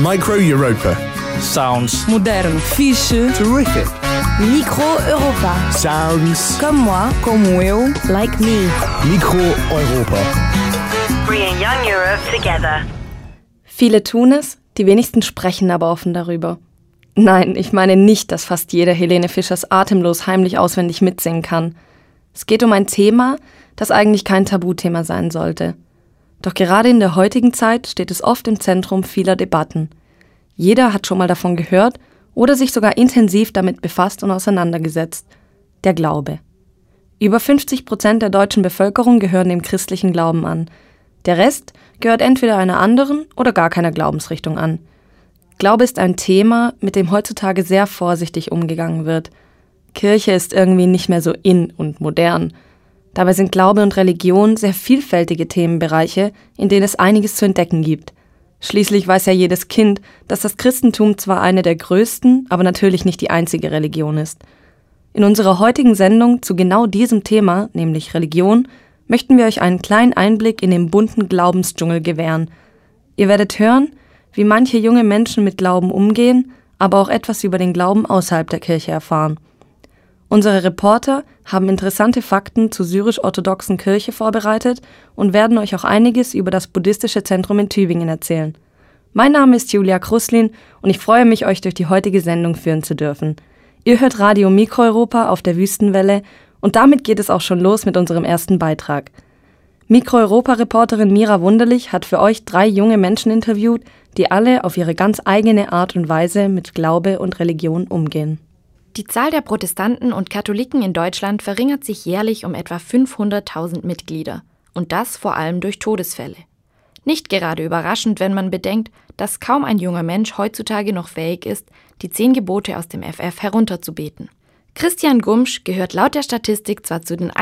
Micro Europa. Sounds Modern. Fiche. Terrific. Micro Europa. Sounds. Comme moi. Como eu. Like me. Micro Europa. Bringing young Europe together. Viele tun es, die wenigsten sprechen aber offen darüber. Nein, ich meine nicht, dass fast jeder Helene Fischers Atemlos heimlich auswendig mitsingen kann. Es geht um ein Thema, das eigentlich kein Tabuthema sein sollte. Doch gerade in der heutigen Zeit steht es oft im Zentrum vieler Debatten. Jeder hat schon mal davon gehört oder sich sogar intensiv damit befasst und auseinandergesetzt. Der Glaube. Über 50% der deutschen Bevölkerung gehören dem christlichen Glauben an. Der Rest gehört entweder einer anderen oder gar keiner Glaubensrichtung an. Glaube ist ein Thema, mit dem heutzutage sehr vorsichtig umgegangen wird. Kirche ist irgendwie nicht mehr so in und modern. Dabei sind Glaube und Religion sehr vielfältige Themenbereiche, in denen es einiges zu entdecken gibt. Schließlich weiß ja jedes Kind, dass das Christentum zwar eine der größten, aber natürlich nicht die einzige Religion ist. In unserer heutigen Sendung zu genau diesem Thema, nämlich Religion, möchten wir euch einen kleinen Einblick in den bunten Glaubensdschungel gewähren. Ihr werdet hören, wie manche junge Menschen mit Glauben umgehen, aber auch etwas über den Glauben außerhalb der Kirche erfahren. Unsere Reporter haben interessante Fakten zur syrisch-orthodoxen Kirche vorbereitet und werden euch auch einiges über das buddhistische Zentrum in Tübingen erzählen. Mein Name ist Julia Kruslin und ich freue mich, euch durch die heutige Sendung führen zu dürfen. Ihr hört Radio Micro Europa auf der Wüstenwelle und damit geht es auch schon los mit unserem ersten Beitrag. Micro Europa-Reporterin Mira Wunderlich hat für euch 3 junge Menschen interviewt, die alle auf ihre ganz eigene Art und Weise mit Glaube und Religion umgehen. Die Zahl der Protestanten und Katholiken in Deutschland verringert sich jährlich um etwa 500.000 Mitglieder. Und das vor allem durch Todesfälle. Nicht gerade überraschend, wenn man bedenkt, dass kaum ein junger Mensch heutzutage noch fähig ist, die 10 Gebote aus dem FF herunterzubeten. Christian Gumsch gehört laut der Statistik zwar zu den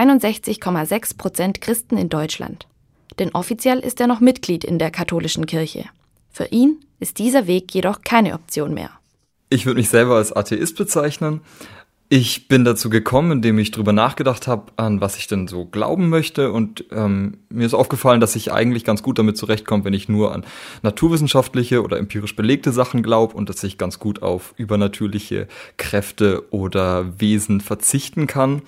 61,6% Christen in Deutschland. Denn offiziell ist er noch Mitglied in der katholischen Kirche. Für ihn ist dieser Weg jedoch keine Option mehr. Ich würde mich selber als Atheist bezeichnen. Ich bin dazu gekommen, indem ich drüber nachgedacht habe, an was ich denn so glauben möchte. Und mir ist aufgefallen, dass ich eigentlich ganz gut damit zurechtkomme, wenn ich nur an naturwissenschaftliche oder empirisch belegte Sachen glaube und dass ich ganz gut auf übernatürliche Kräfte oder Wesen verzichten kann.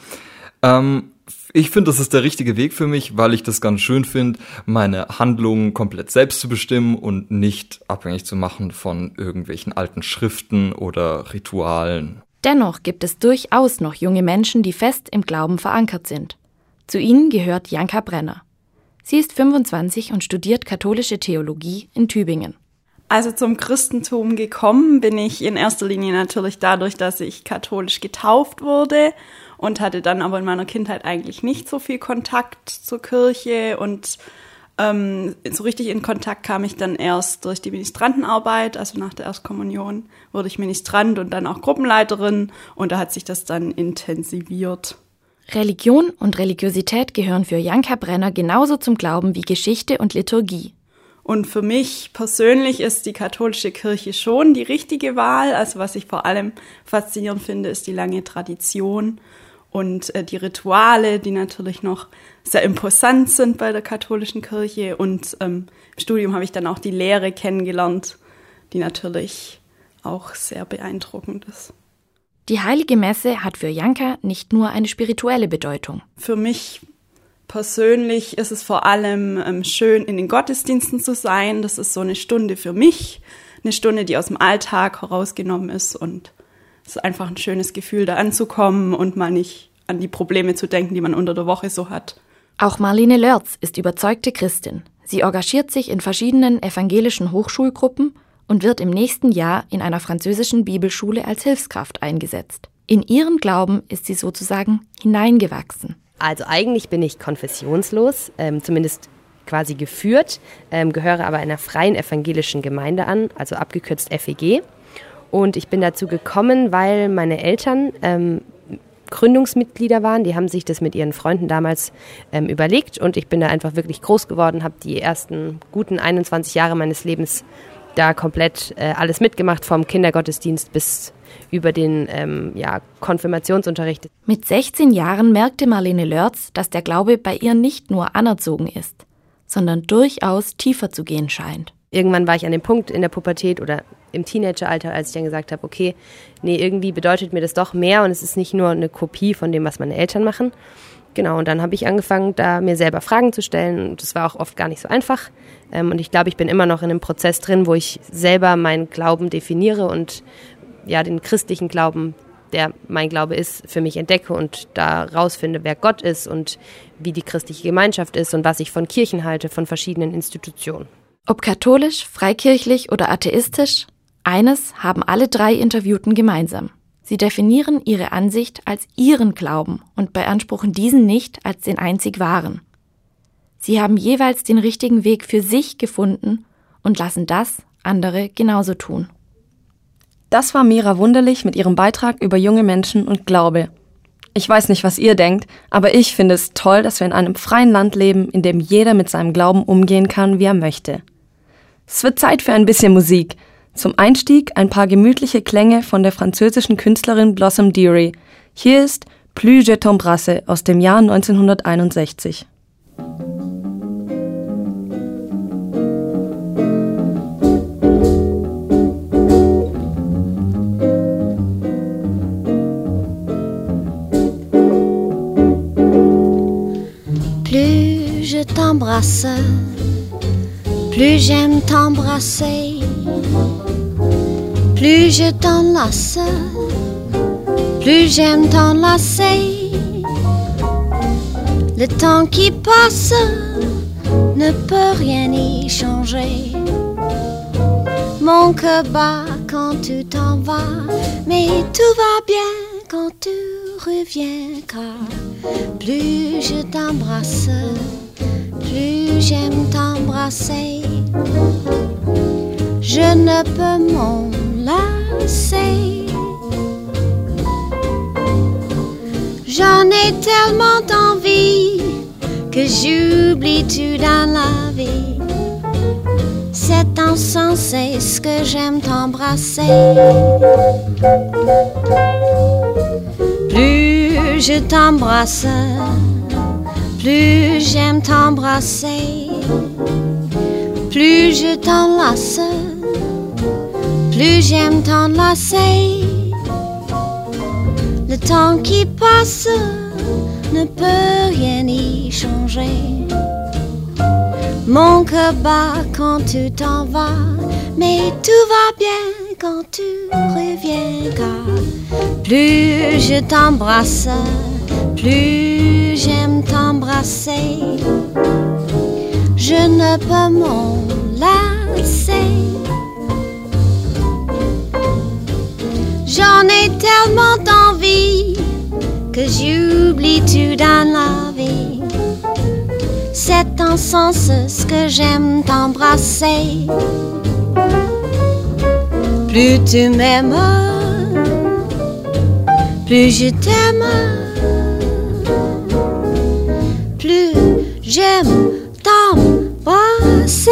Ich finde, das ist der richtige Weg für mich, weil ich das ganz schön finde, meine Handlungen komplett selbst zu bestimmen und nicht abhängig zu machen von irgendwelchen alten Schriften oder Ritualen. Dennoch gibt es durchaus noch junge Menschen, die fest im Glauben verankert sind. Zu ihnen gehört Janka Brenner. Sie ist 25 und studiert katholische Theologie in Tübingen. Also zum Christentum gekommen bin ich in erster Linie natürlich dadurch, dass ich katholisch getauft wurde und hatte dann aber in meiner Kindheit eigentlich nicht so viel Kontakt zur Kirche und so richtig in Kontakt kam ich dann erst durch die Ministrantenarbeit, also nach der Erstkommunion wurde ich Ministrant und dann auch Gruppenleiterin und da hat sich das dann intensiviert. Religion und Religiosität gehören für Janka Brenner genauso zum Glauben wie Geschichte und Liturgie. Und für mich persönlich ist die katholische Kirche schon die richtige Wahl. Also was ich vor allem faszinierend finde, ist die lange Tradition und die Rituale, die natürlich noch sehr imposant sind bei der katholischen Kirche. Und im Studium habe ich dann auch die Lehre kennengelernt, die natürlich auch sehr beeindruckend ist. Die Heilige Messe hat für Janka nicht nur eine spirituelle Bedeutung. Für mich persönlich ist es vor allem schön, in den Gottesdiensten zu sein. Das ist so eine Stunde für mich, eine Stunde, die aus dem Alltag herausgenommen ist. Und es ist einfach ein schönes Gefühl, da anzukommen und mal nicht an die Probleme zu denken, die man unter der Woche so hat. Auch Marlene Lörz ist überzeugte Christin. Sie engagiert sich in verschiedenen evangelischen Hochschulgruppen und wird im nächsten Jahr in einer französischen Bibelschule als Hilfskraft eingesetzt. In ihren Glauben ist sie sozusagen hineingewachsen. Also eigentlich bin ich konfessionslos, zumindest quasi geführt, gehöre aber einer freien evangelischen Gemeinde an, also abgekürzt FEG. Und ich bin dazu gekommen, weil meine Eltern Gründungsmitglieder waren. Die haben sich das mit ihren Freunden damals überlegt und ich bin da einfach wirklich groß geworden, habe die ersten guten 21 Jahre meines Lebens da komplett alles mitgemacht, vom Kindergottesdienst bis über den Konfirmationsunterricht. Mit 16 Jahren merkte Marlene Lörz, dass der Glaube bei ihr nicht nur anerzogen ist, sondern durchaus tiefer zu gehen scheint. Irgendwann war ich an dem Punkt in der Pubertät oder im Teenageralter, als ich dann gesagt habe, okay, nee, irgendwie bedeutet mir das doch mehr und es ist nicht nur eine Kopie von dem, was meine Eltern machen. Genau, und dann habe ich angefangen, da mir selber Fragen zu stellen und das war auch oft gar nicht so einfach. Und ich glaube, ich bin immer noch in einem Prozess drin, wo ich selber meinen Glauben definiere und ja, den christlichen Glauben, der mein Glaube ist, für mich entdecke und da rausfinde, wer Gott ist und wie die christliche Gemeinschaft ist und was ich von Kirchen halte, von verschiedenen Institutionen. Ob katholisch, freikirchlich oder atheistisch, eines haben alle 3 Interviewten gemeinsam. Sie definieren ihre Ansicht als ihren Glauben und beanspruchen diesen nicht als den einzig wahren. Sie haben jeweils den richtigen Weg für sich gefunden und lassen das andere genauso tun. Das war Mira Wunderlich mit ihrem Beitrag über junge Menschen und Glaube. Ich weiß nicht, was ihr denkt, aber ich finde es toll, dass wir in einem freien Land leben, in dem jeder mit seinem Glauben umgehen kann, wie er möchte. Es wird Zeit für ein bisschen Musik. Zum Einstieg ein paar gemütliche Klänge von der französischen Künstlerin Blossom Dearie. Hier ist Plus je t'embrasse aus dem Jahr 1961. Plus je t'embrasse, plus j'aime t'embrasser. Plus je t'enlace, plus j'aime t'enlacer. Le temps qui passe ne peut rien y changer. Mon cœur bat quand tu t'en vas, mais tout va bien quand tu reviens. Car plus je t'embrasse, plus j'aime t'embrasser. Je ne peux m'enlacer. J'en ai tellement envie que j'oublie tout dans la vie. C'est insensé ce que j'aime t'embrasser. Plus je t'embrasse, plus j'aime t'embrasser. Plus je t'enlace, plus j'aime t'enlacer. Le temps qui passe ne peut rien y changer. Mon cœur bat quand tu t'en vas, mais tout va bien quand tu reviens. Car plus je t'embrasse, plus j'aime t'embrasser. Je ne peux m'enlacer. J'en ai tellement envie que j'oublie tout dans la vie. C'est en sens ce que j'aime t'embrasser. Plus tu m'aimes, plus je t'aime. Plus j'aime t'embrasser.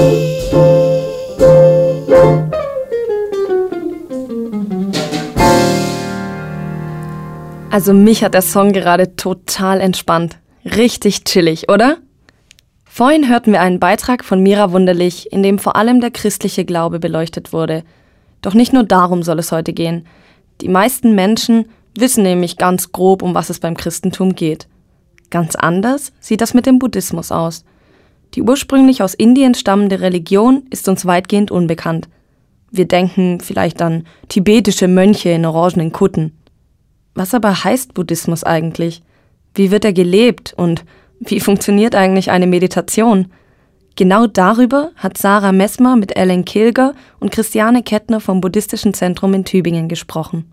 Also mich hat der Song gerade total entspannt. Richtig chillig, oder? Vorhin hörten wir einen Beitrag von Mira Wunderlich, in dem vor allem der christliche Glaube beleuchtet wurde. Doch nicht nur darum soll es heute gehen. Die meisten Menschen wissen nämlich ganz grob, um was es beim Christentum geht. Ganz anders sieht das mit dem Buddhismus aus. Die ursprünglich aus Indien stammende Religion ist uns weitgehend unbekannt. Wir denken vielleicht an tibetische Mönche in orangenen Kutten. Was aber heißt Buddhismus eigentlich? Wie wird er gelebt und wie funktioniert eigentlich eine Meditation? Genau darüber hat Sarah Messmer mit Ellen Kilger und Christiane Kettner vom Buddhistischen Zentrum in Tübingen gesprochen.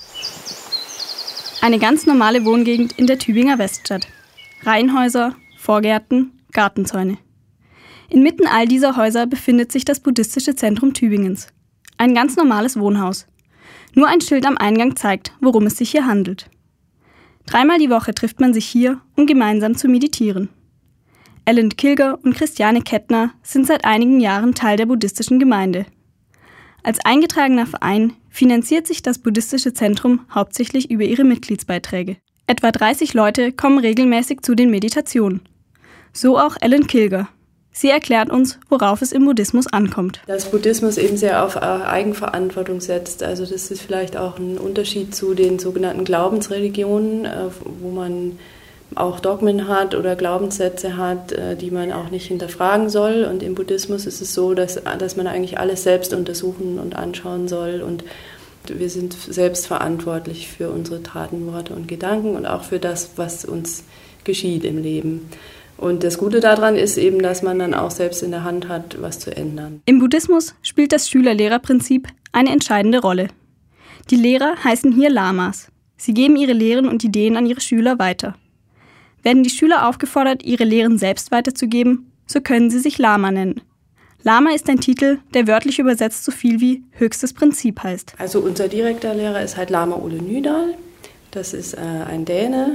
Eine ganz normale Wohngegend in der Tübinger Weststadt. Reihenhäuser, Vorgärten, Gartenzäune. Inmitten all dieser Häuser befindet sich das Buddhistische Zentrum Tübingens. Ein ganz normales Wohnhaus. Nur ein Schild am Eingang zeigt, worum es sich hier handelt. 3-mal die Woche trifft man sich hier, um gemeinsam zu meditieren. Ellen Kilger und Christiane Kettner sind seit einigen Jahren Teil der buddhistischen Gemeinde. Als eingetragener Verein finanziert sich das Buddhistische Zentrum hauptsächlich über ihre Mitgliedsbeiträge. Etwa 30 Leute kommen regelmäßig zu den Meditationen. So auch Ellen Kilger. Sie erklärt uns, worauf es im Buddhismus ankommt. Dass Buddhismus eben sehr auf Eigenverantwortung setzt. Also das ist vielleicht auch ein Unterschied zu den sogenannten Glaubensreligionen, wo man auch Dogmen hat oder Glaubenssätze hat, die man auch nicht hinterfragen soll. Und im Buddhismus ist es so, dass man eigentlich alles selbst untersuchen und anschauen soll. Und wir sind selbst verantwortlich für unsere Taten, Worte und Gedanken und auch für das, was uns geschieht im Leben. Und das Gute daran ist eben, dass man dann auch selbst in der Hand hat, was zu ändern. Im Buddhismus spielt das Schüler-Lehrer-Prinzip eine entscheidende Rolle. Die Lehrer heißen hier Lamas. Sie geben ihre Lehren und Ideen an ihre Schüler weiter. Werden die Schüler aufgefordert, ihre Lehren selbst weiterzugeben, so können sie sich Lama nennen. Lama ist ein Titel, der wörtlich übersetzt so viel wie höchstes Prinzip heißt. Also unser direkter Lehrer ist halt Lama Ole Nydal. Das ist ein Däne,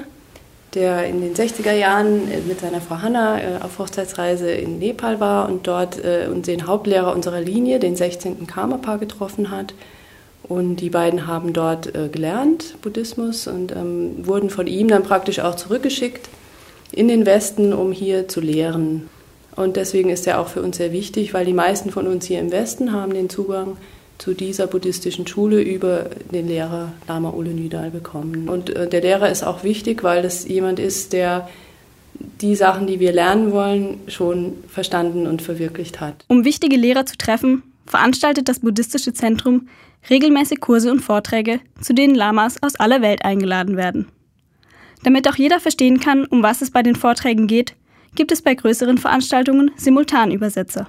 der in den 60er Jahren mit seiner Frau Hanna auf Hochzeitsreise in Nepal war und dort den Hauptlehrer unserer Linie, den 16. Karmapa, getroffen hat. Und die beiden haben dort gelernt, Buddhismus, und wurden von ihm dann praktisch auch zurückgeschickt in den Westen, um hier zu lehren. Und deswegen ist er auch für uns sehr wichtig, weil die meisten von uns hier im Westen haben den Zugang zu dieser buddhistischen Schule über den Lehrer Lama Ole Nydal bekommen. Und der Lehrer ist auch wichtig, weil das jemand ist, der die Sachen, die wir lernen wollen, schon verstanden und verwirklicht hat. Um wichtige Lehrer zu treffen, veranstaltet das Buddhistische Zentrum regelmäßig Kurse und Vorträge, zu denen Lamas aus aller Welt eingeladen werden. Damit auch jeder verstehen kann, um was es bei den Vorträgen geht, gibt es bei größeren Veranstaltungen Simultanübersetzer.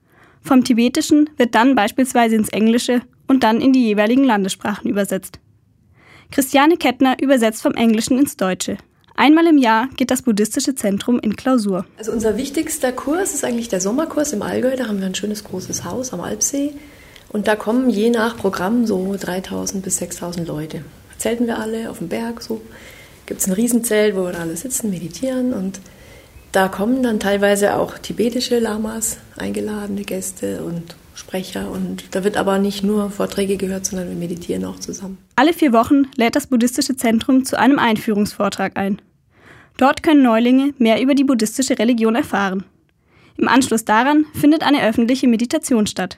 Vom Tibetischen wird dann beispielsweise ins Englische und dann in die jeweiligen Landessprachen übersetzt. Christiane Kettner übersetzt vom Englischen ins Deutsche. Einmal im Jahr geht das Buddhistische Zentrum in Klausur. Also unser wichtigster Kurs ist eigentlich der Sommerkurs im Allgäu. Da haben wir ein schönes großes Haus am Alpsee. Und da kommen je nach Programm so 3.000 bis 6.000 Leute. Da zelten wir alle auf dem Berg. So gibt es ein Riesenzelt, wo wir alle sitzen, meditieren. Und da kommen dann teilweise auch tibetische Lamas, eingeladene Gäste und Sprecher. Und da wird aber nicht nur Vorträge gehört, sondern wir meditieren auch zusammen. Alle 4 Wochen lädt das Buddhistische Zentrum zu einem Einführungsvortrag ein. Dort können Neulinge mehr über die buddhistische Religion erfahren. Im Anschluss daran findet eine öffentliche Meditation statt.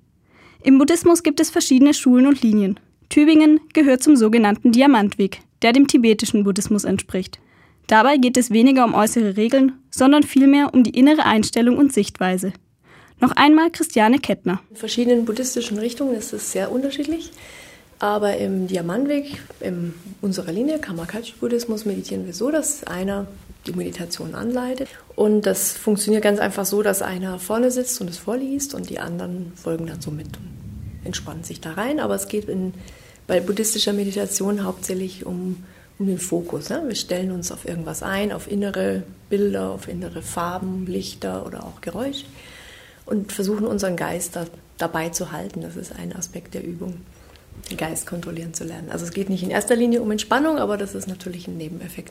Im Buddhismus gibt es verschiedene Schulen und Linien. Tübingen gehört zum sogenannten Diamantweg, der dem tibetischen Buddhismus entspricht. Dabei geht es weniger um äußere Regeln, sondern vielmehr um die innere Einstellung und Sichtweise. Noch einmal Christiane Kettner. In verschiedenen buddhistischen Richtungen ist es sehr unterschiedlich. Aber im Diamantweg, in unserer Linie, Kamakachi-Buddhismus, meditieren wir so, dass einer die Meditation anleitet. Und das funktioniert ganz einfach so, dass einer vorne sitzt und es vorliest und die anderen folgen dann so mit und entspannen sich da rein. Aber es geht bei buddhistischer Meditation hauptsächlich um den Fokus. Ne? Wir stellen uns auf irgendwas ein, auf innere Bilder, auf innere Farben, Lichter oder auch Geräusche und versuchen unseren Geist dabei zu halten. Das ist ein Aspekt der Übung, den Geist kontrollieren zu lernen. Also es geht nicht in erster Linie um Entspannung, aber das ist natürlich ein Nebeneffekt.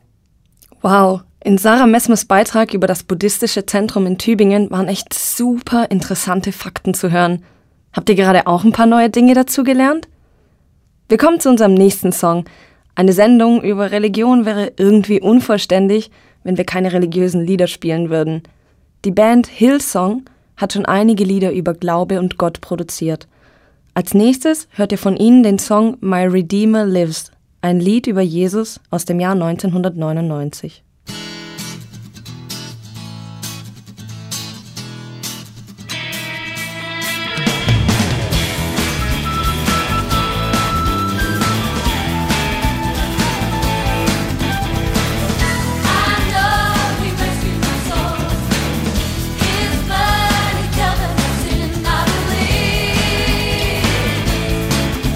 Wow, in Sarah Messmers Beitrag über das Buddhistische Zentrum in Tübingen waren echt super interessante Fakten zu hören. Habt ihr gerade auch ein paar neue Dinge dazu gelernt? Wir kommen zu unserem nächsten Song. Eine Sendung über Religion wäre irgendwie unvollständig, wenn wir keine religiösen Lieder spielen würden. Die Band Hillsong hat schon einige Lieder über Glaube und Gott produziert. Als nächstes hört ihr von ihnen den Song My Redeemer Lives, ein Lied über Jesus aus dem Jahr 1999.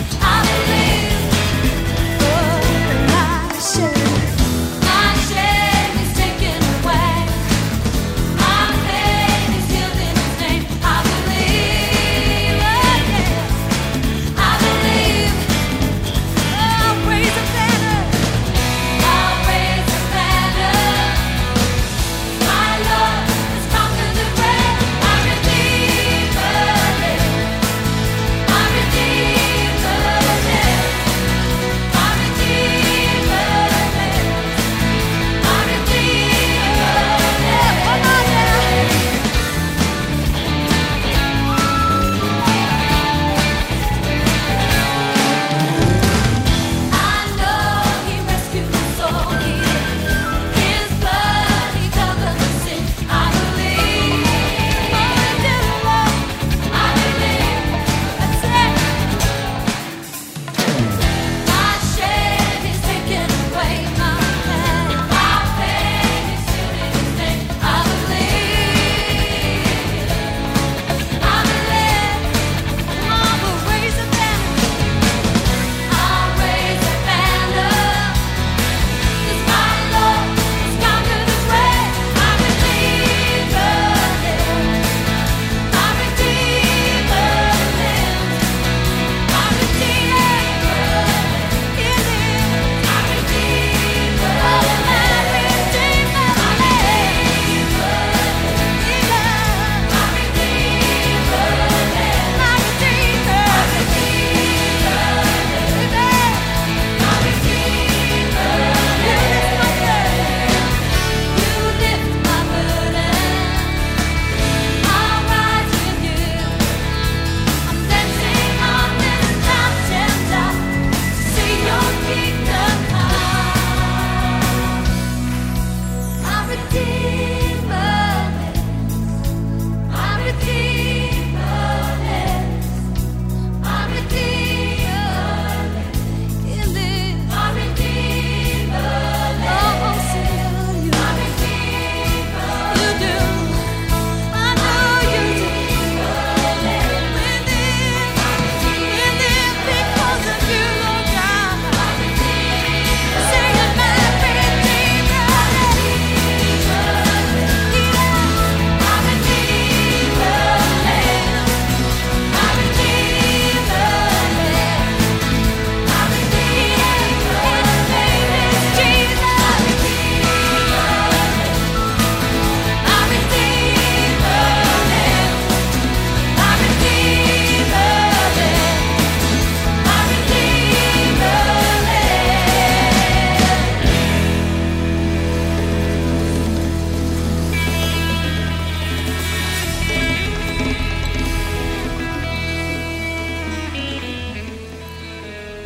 My share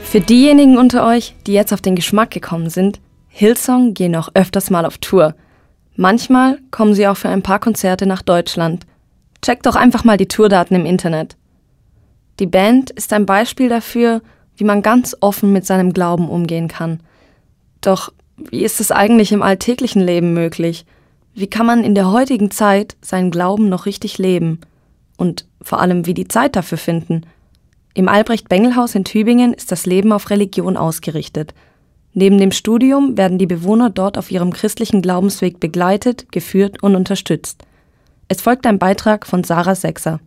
Für diejenigen unter euch, die jetzt auf den Geschmack gekommen sind, Hillsong gehen auch öfters mal auf Tour. Manchmal kommen sie auch für ein paar Konzerte nach Deutschland. Checkt doch einfach mal die Tourdaten im Internet. Die Band ist ein Beispiel dafür, wie man ganz offen mit seinem Glauben umgehen kann. Doch wie ist es eigentlich im alltäglichen Leben möglich? Wie kann man in der heutigen Zeit seinen Glauben noch richtig leben? Und vor allem, wie die Zeit dafür finden? Im Albrecht-Bengel-Haus in Tübingen ist das Leben auf Religion ausgerichtet. Neben dem Studium werden die Bewohner dort auf ihrem christlichen Glaubensweg begleitet, geführt und unterstützt. Es folgt ein Beitrag von Sarah Sechser.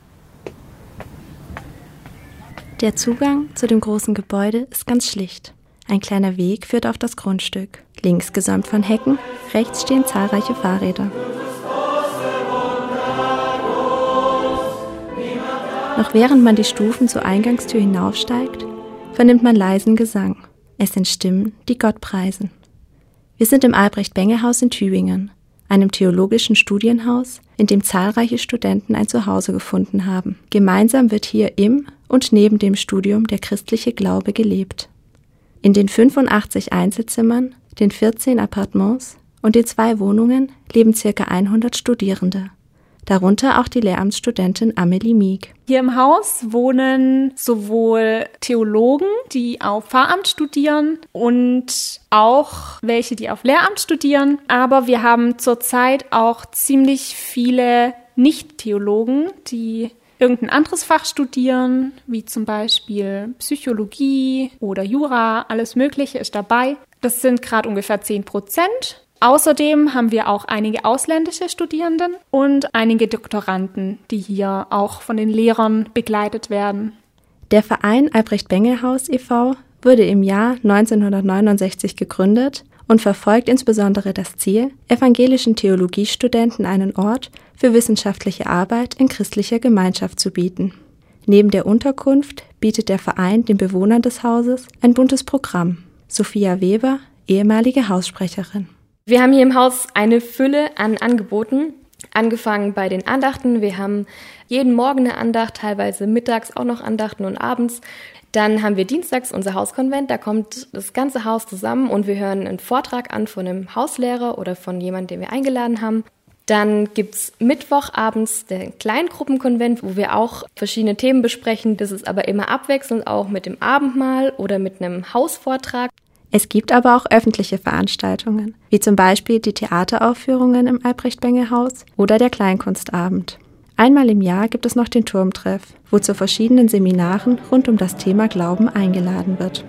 Der Zugang zu dem großen Gebäude ist ganz schlicht. Ein kleiner Weg führt auf das Grundstück. Links gesäumt von Hecken, rechts stehen zahlreiche Fahrräder. Noch während man die Stufen zur Eingangstür hinaufsteigt, vernimmt man leisen Gesang. Es sind Stimmen, die Gott preisen. Wir sind im Albrecht-Bengel-Haus in Tübingen, einem theologischen Studienhaus, in dem zahlreiche Studenten ein Zuhause gefunden haben. Gemeinsam wird hier im und neben dem Studium der christliche Glaube gelebt. In den 85 Einzelzimmern, den 14 Appartements und den 2 Wohnungen leben ca. 100 Studierende. Darunter auch die Lehramtsstudentin Amelie Mieg. Hier im Haus wohnen sowohl Theologen, die auf Pfarramt studieren und auch welche, die auf Lehramt studieren. Aber wir haben zurzeit auch ziemlich viele Nicht-Theologen, die irgendein anderes Fach studieren, wie zum Beispiel Psychologie oder Jura, alles Mögliche ist dabei. Das sind gerade ungefähr 10%. Außerdem haben wir auch einige ausländische Studierenden und einige Doktoranden, die hier auch von den Lehrern begleitet werden. Der Verein Albrecht-Bengel-Haus e.V. wurde im Jahr 1969 gegründet und verfolgt insbesondere das Ziel, evangelischen Theologiestudenten einen Ort für wissenschaftliche Arbeit in christlicher Gemeinschaft zu bieten. Neben der Unterkunft bietet der Verein den Bewohnern des Hauses ein buntes Programm. Sophia Weber, ehemalige Haussprecherin. Wir haben hier im Haus eine Fülle an Angeboten, angefangen bei den Andachten. Wir haben jeden Morgen eine Andacht, teilweise mittags auch noch Andachten und abends. Dann haben wir dienstags unser Hauskonvent, da kommt das ganze Haus zusammen und wir hören einen Vortrag an von einem Hauslehrer oder von jemandem, den wir eingeladen haben. Dann gibt's Mittwochabends den Kleingruppenkonvent, wo wir auch verschiedene Themen besprechen. Das ist aber immer abwechselnd, auch mit dem Abendmahl oder mit einem Hausvortrag. Es gibt aber auch öffentliche Veranstaltungen, wie zum Beispiel die Theateraufführungen im Albrecht-Bengel-Haus oder der Kleinkunstabend. Einmal im Jahr gibt es noch den Turmtreff, wo zu verschiedenen Seminaren rund um das Thema Glauben eingeladen wird.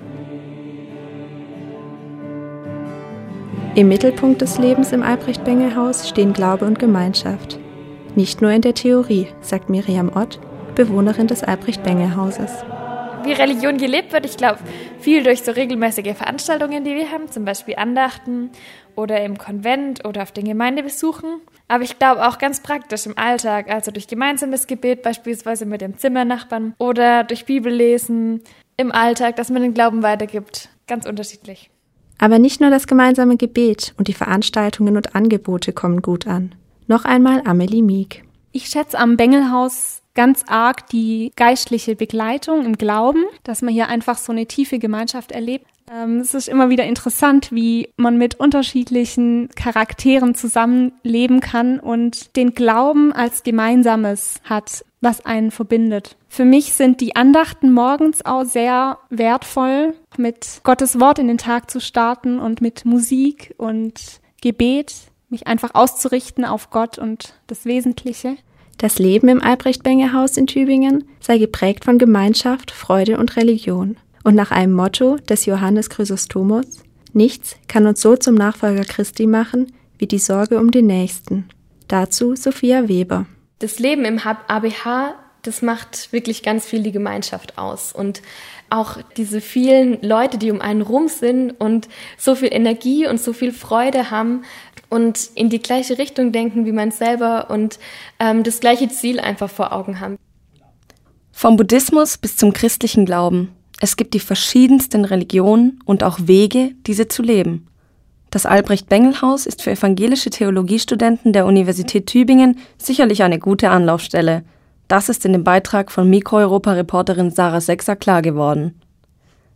Im Mittelpunkt des Lebens im Albrecht-Bengel-Haus stehen Glaube und Gemeinschaft. Nicht nur in der Theorie, sagt Miriam Ott, Bewohnerin des Albrecht-Bengel-Hauses. Wie Religion gelebt wird, ich glaube, viel durch so regelmäßige Veranstaltungen, die wir haben, zum Beispiel Andachten oder im Konvent oder auf den Gemeindebesuchen. Aber ich glaube auch ganz praktisch im Alltag, also durch gemeinsames Gebet, beispielsweise mit dem Zimmernachbarn oder durch Bibellesen im Alltag, dass man den Glauben weitergibt. Ganz unterschiedlich. Aber nicht nur das gemeinsame Gebet und die Veranstaltungen und Angebote kommen gut an. Noch einmal Amelie Mieg. Ich schätze am Bengelhaus ganz arg die geistliche Begleitung im Glauben, dass man hier einfach so eine tiefe Gemeinschaft erlebt. Es ist immer wieder interessant, wie man mit unterschiedlichen Charakteren zusammenleben kann und den Glauben als Gemeinsames hat, was einen verbindet. Für mich sind die Andachten morgens auch sehr wertvoll, mit Gottes Wort in den Tag zu starten und mit Musik und Gebet, mich einfach auszurichten auf Gott und das Wesentliche. Das Leben im Albrecht-Bengel-Haus in Tübingen sei geprägt von Gemeinschaft, Freude und Religion. Und nach einem Motto des Johannes Chrysostomos: Nichts kann uns so zum Nachfolger Christi machen, wie die Sorge um den Nächsten. Dazu Sophia Weber. Das Leben im ABH, das macht wirklich ganz viel die Gemeinschaft aus. Und auch diese vielen Leute, die um einen rum sind und so viel Energie und so viel Freude haben und in die gleiche Richtung denken wie man selber und das gleiche Ziel einfach vor Augen haben. Vom Buddhismus bis zum christlichen Glauben. Es gibt die verschiedensten Religionen und auch Wege, diese zu leben. Das Albrecht-Bengel-Haus ist für evangelische Theologiestudenten der Universität Tübingen sicherlich eine gute Anlaufstelle. Das ist in dem Beitrag von Mikro-Europa-Reporterin Sarah Sechser klar geworden.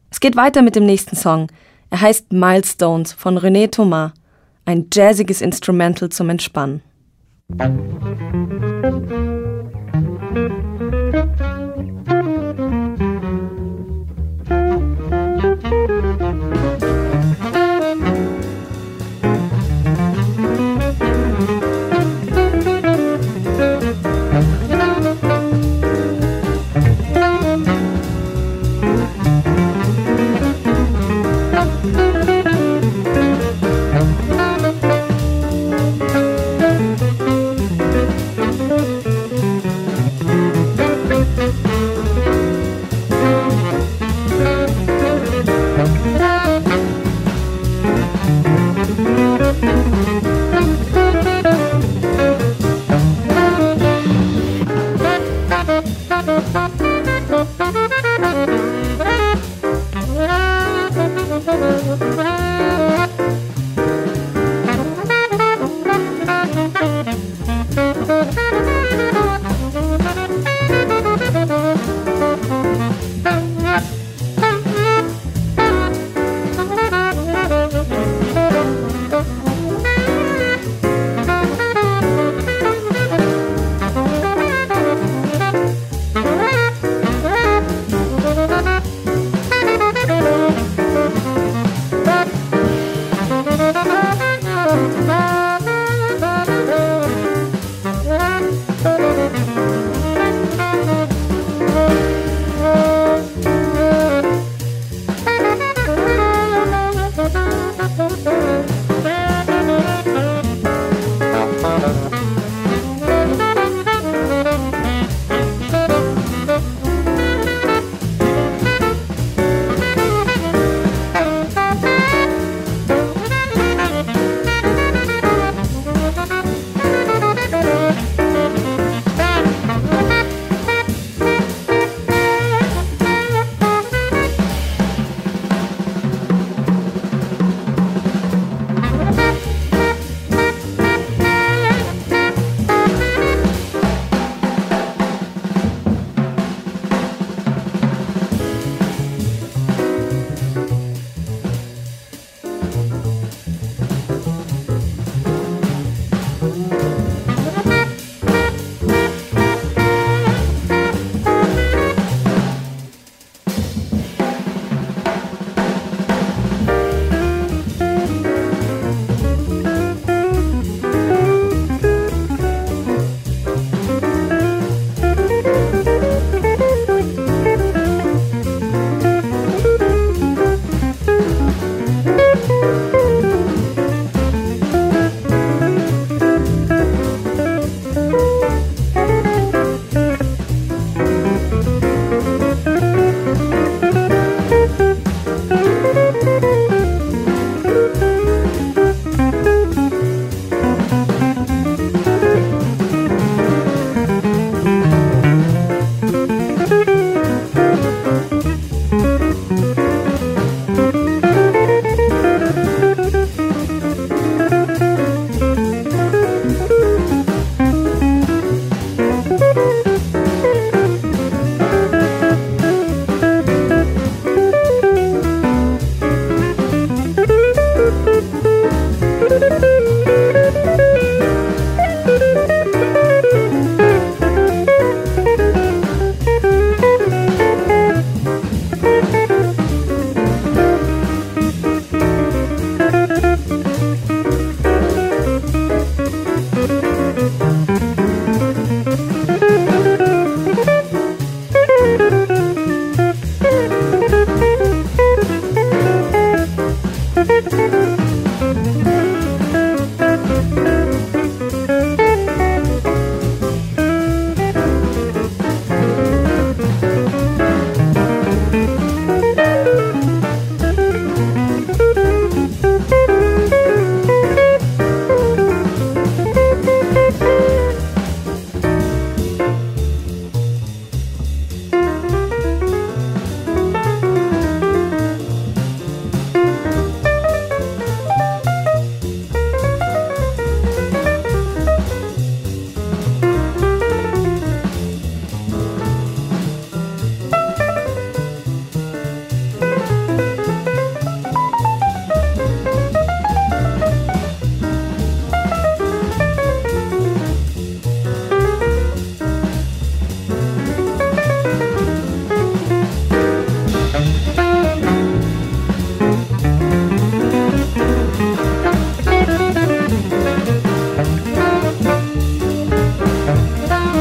Es geht weiter mit dem nächsten Song. Er heißt Milestones von René Thomas. Ein jazziges Instrumental zum Entspannen.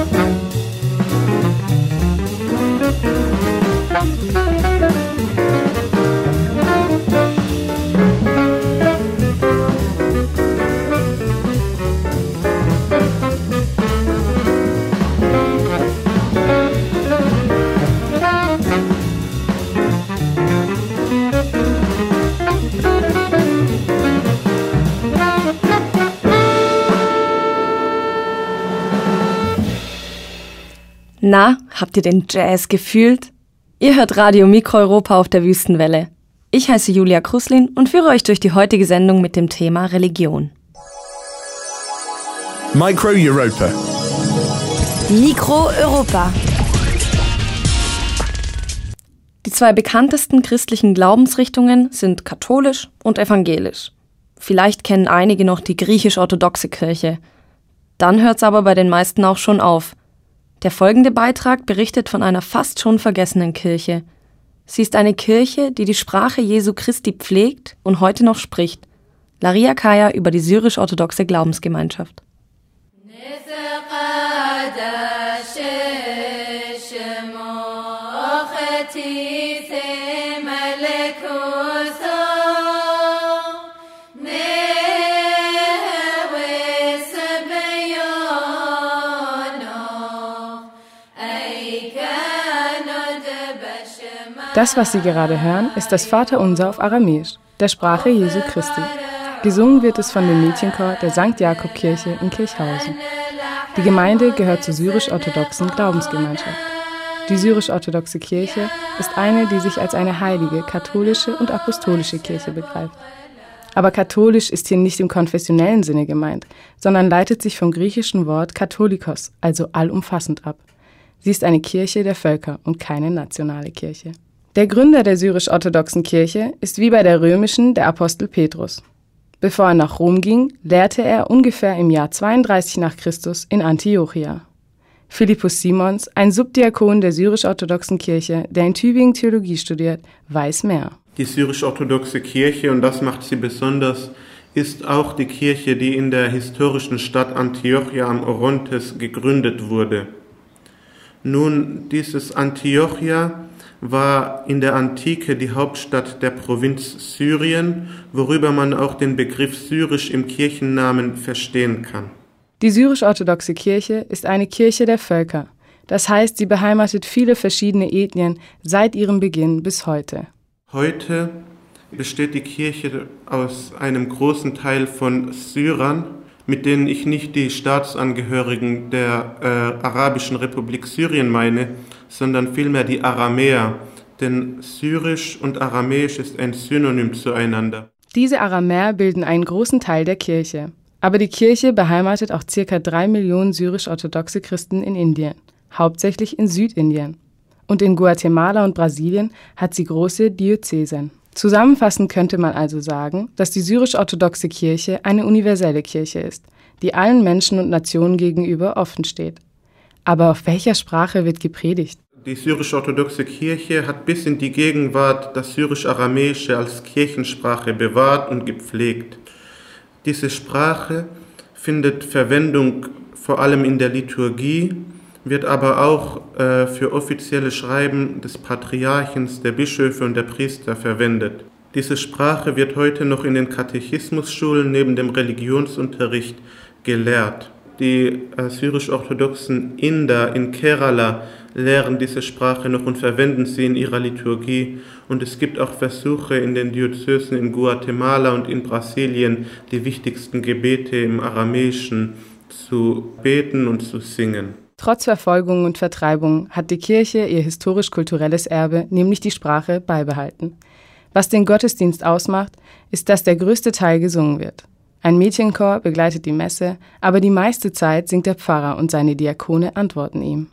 Na, habt ihr den Jazz gefühlt? Ihr hört Radio Mikroeuropa auf der Wüstenwelle. Ich heiße Julia Kruslin und führe euch durch die heutige Sendung mit dem Thema Religion. Mikroeuropa. Mikroeuropa. Die zwei bekanntesten christlichen Glaubensrichtungen sind katholisch und evangelisch. Vielleicht kennen einige noch die griechisch-orthodoxe Kirche. Dann hört's aber bei den meisten auch schon auf. Der folgende Beitrag berichtet von einer fast schon vergessenen Kirche. Sie ist eine Kirche, die die Sprache Jesu Christi pflegt und heute noch spricht. Laria Kaya über die syrisch-orthodoxe Glaubensgemeinschaft. Das, was Sie gerade hören, ist das Vaterunser auf Aramäisch, der Sprache Jesu Christi. Gesungen wird es von dem Mädchenchor der St. Jakob-Kirche in Kirchhausen. Die Gemeinde gehört zur syrisch-orthodoxen Glaubensgemeinschaft. Die syrisch-orthodoxe Kirche ist eine, die sich als eine heilige, katholische und apostolische Kirche begreift. Aber katholisch ist hier nicht im konfessionellen Sinne gemeint, sondern leitet sich vom griechischen Wort katholikos, also allumfassend ab. Sie ist eine Kirche der Völker und keine nationale Kirche. Der Gründer der syrisch-orthodoxen Kirche ist wie bei der römischen der Apostel Petrus. Bevor er nach Rom ging, lehrte er ungefähr im Jahr 32 nach Christus in Antiochia. Philippus Simons, ein Subdiakon der syrisch-orthodoxen Kirche, der in Tübingen Theologie studiert, weiß mehr. Die syrisch-orthodoxe Kirche, und das macht sie besonders, ist auch die Kirche, die in der historischen Stadt Antiochia am Orontes gegründet wurde. Nun, dieses Antiochia war in der Antike die Hauptstadt der Provinz Syrien, worüber man auch den Begriff syrisch im Kirchennamen verstehen kann. Die syrisch-orthodoxe Kirche ist eine Kirche der Völker. Das heißt, sie beheimatet viele verschiedene Ethnien seit ihrem Beginn bis heute. Heute besteht die Kirche aus einem großen Teil von Syrern, mit denen ich nicht die Staatsangehörigen der Arabischen Republik Syrien meine, sondern vielmehr die Aramäer, denn Syrisch und Aramäisch ist ein Synonym zueinander. Diese Aramäer bilden einen großen Teil der Kirche. Aber die Kirche beheimatet auch ca. 3 Millionen syrisch-orthodoxe Christen in Indien, hauptsächlich in Südindien. Und in Guatemala und Brasilien hat sie große Diözesen. Zusammenfassend könnte man also sagen, dass die syrisch-orthodoxe Kirche eine universelle Kirche ist, die allen Menschen und Nationen gegenüber offen steht. Aber auf welcher Sprache wird gepredigt? Die syrisch-orthodoxe Kirche hat bis in die Gegenwart das Syrisch-Aramäische als Kirchensprache bewahrt und gepflegt. Diese Sprache findet Verwendung vor allem in der Liturgie, wird aber auch für offizielle Schreiben des Patriarchens, der Bischöfe und der Priester verwendet. Diese Sprache wird heute noch in den Katechismusschulen neben dem Religionsunterricht gelehrt. Die syrisch-orthodoxen Inder in Kerala lehren diese Sprache noch und verwenden sie in ihrer Liturgie. Und es gibt auch Versuche in den Diözesen in Guatemala und in Brasilien, die wichtigsten Gebete im Aramäischen zu beten und zu singen. Trotz Verfolgung und Vertreibung hat die Kirche ihr historisch-kulturelles Erbe, nämlich die Sprache, beibehalten. Was den Gottesdienst ausmacht, ist, dass der größte Teil gesungen wird. Ein Mädchenchor begleitet die Messe, aber die meiste Zeit singt der Pfarrer und seine Diakone antworten ihm.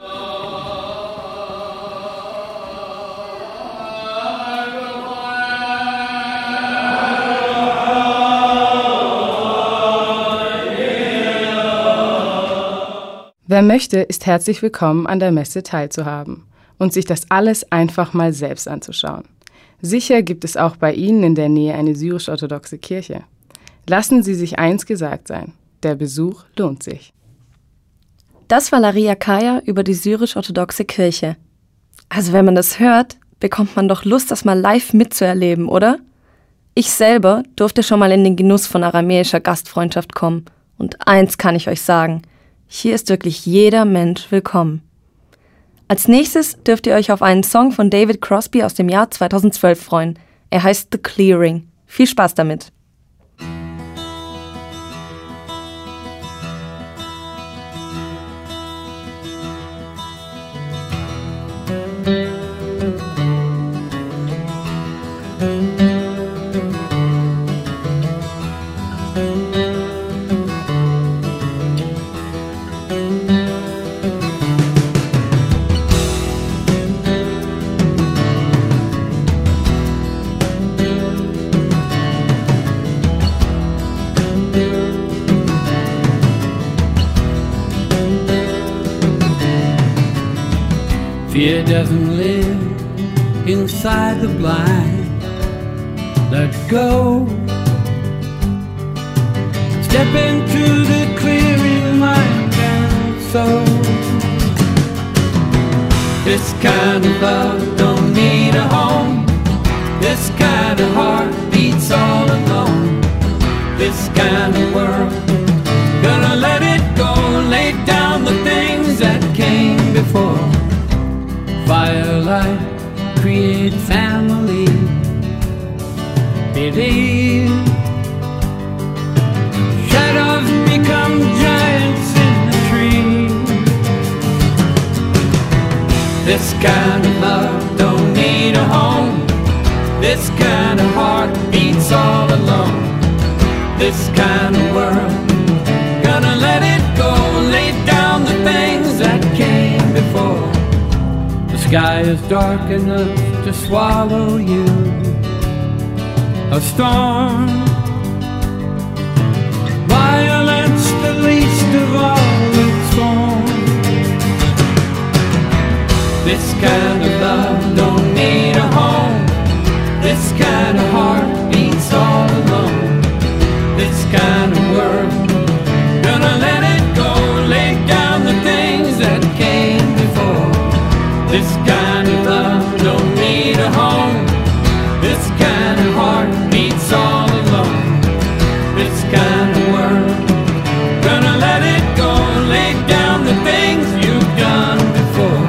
Wer möchte, ist herzlich willkommen, an der Messe teilzuhaben und sich das alles einfach mal selbst anzuschauen. Sicher gibt es auch bei Ihnen in der Nähe eine syrisch-orthodoxe Kirche. Lassen Sie sich eins gesagt sein, der Besuch lohnt sich. Das war Laria Kaya über die syrisch-orthodoxe Kirche. Also wenn man das hört, bekommt man doch Lust, das mal live mitzuerleben, oder? Ich selber durfte schon mal in den Genuss von aramäischer Gastfreundschaft kommen. Und eins kann ich euch sagen, hier ist wirklich jeder Mensch willkommen. Als nächstes dürft ihr euch auf einen Song von David Crosby aus dem Jahr 2012 freuen. Er heißt The Clearing. Viel Spaß damit. Fear doesn't live inside the blind. Let go. Step into the clearing, mind and soul. This kind of love don't need a home. This kind of heart beats all alone. This kind of world, gonna let it go. Lay down the things that came before. Firelight, create family. Believe. Shadows become giants in the tree. This kind of love don't need a home. This kind of heart beats all alone. This kind of world, gonna let it go. Lay down the things that came before. The sky is dark enough to swallow you. A storm, violence the least of all its forms. This kind of love don't need a home. This kind of heart beats all alone. This kind of world, gonna let it go. Lay down the things that came before. This kind of love don't need a home. This kind of heart beats all alone. This kind of world, gonna let it go. Lay down the things you've done before.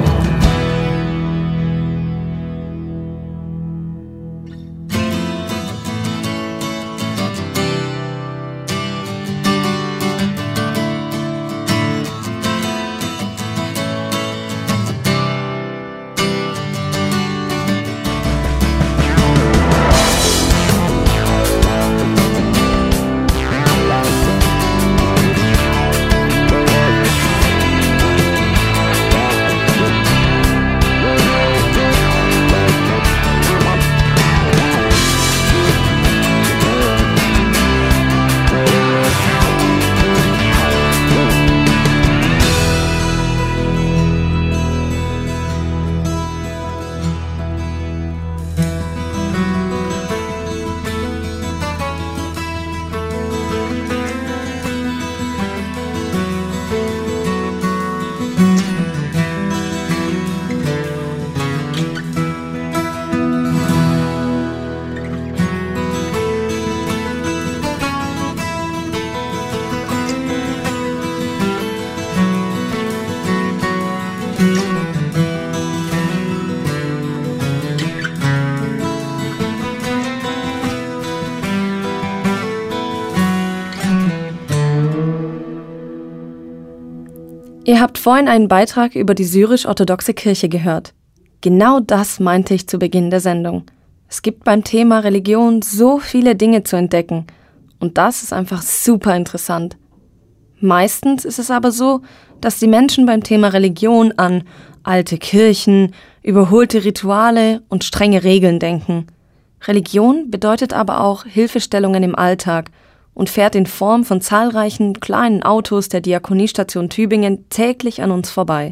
Ihr habt vorhin einen Beitrag über die syrisch-orthodoxe Kirche gehört. Genau das meinte ich zu Beginn der Sendung. Es gibt beim Thema Religion so viele Dinge zu entdecken. Und das ist einfach super interessant. Meistens ist es aber so, dass die Menschen beim Thema Religion an alte Kirchen, überholte Rituale und strenge Regeln denken. Religion bedeutet aber auch Hilfestellungen im Alltag und fährt in Form von zahlreichen kleinen Autos der Diakoniestation Tübingen täglich an uns vorbei.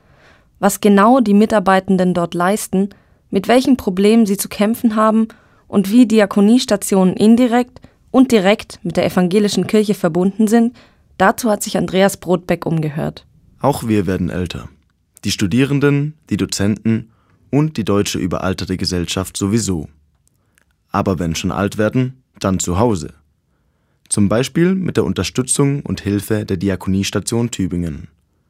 Was genau die Mitarbeitenden dort leisten, mit welchen Problemen sie zu kämpfen haben und wie Diakoniestationen indirekt und direkt mit der evangelischen Kirche verbunden sind, dazu hat sich Andreas Brodbeck umgehört. Auch wir werden älter. Die Studierenden, die Dozenten und die deutsche überalterte Gesellschaft sowieso. Aber wenn schon alt werden, dann zu Hause. Zum Beispiel mit der Unterstützung und Hilfe der Diakoniestation Tübingen.